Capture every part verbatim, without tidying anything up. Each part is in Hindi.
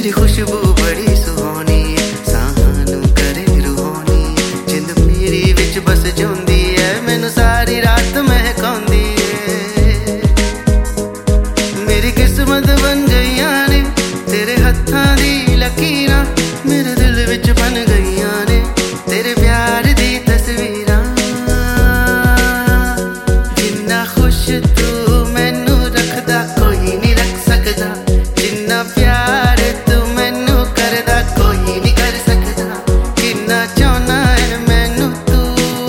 तेरी खुशबू बड़ी सुहानी सानू करे रूहानी जिंद मेरी विच बस जांदी है मैनू सारी रात महकांदी है मेरी किस्मत बन गईयां ने तेरे हत्थां दी लकीरां मेरे दिल विच बन गईयां ने तेरे प्यार दी तस्वीरां जिन्ना खुश तू मैनू रखदा कोई नहीं रख सकदा जिन्ना प्यार तू मैनू करदा कोई नहीं कर सकदा किन्ना चाहना है मैनू तू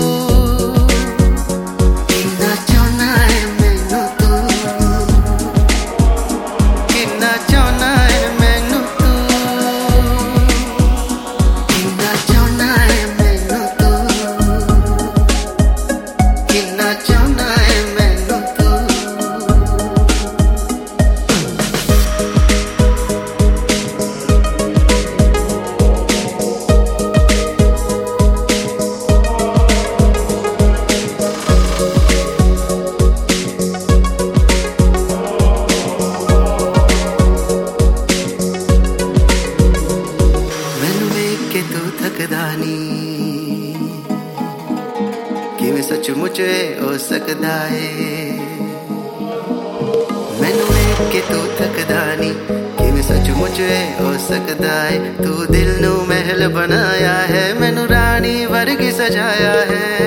किन्ना चाहना है मैनू तू किन्ना चाहना है मैनू तू किन्ना चाहना है मैनू तू किन्ना चाहना है मैनू तू के तू थकदा नी किवें सचमुच हो सकदा है मैनू वेख के तू थकदा नी किवें सचमुच हो सकदा है तू दिल नू महल बनाया है मैनू रानी वर्गी सजाया है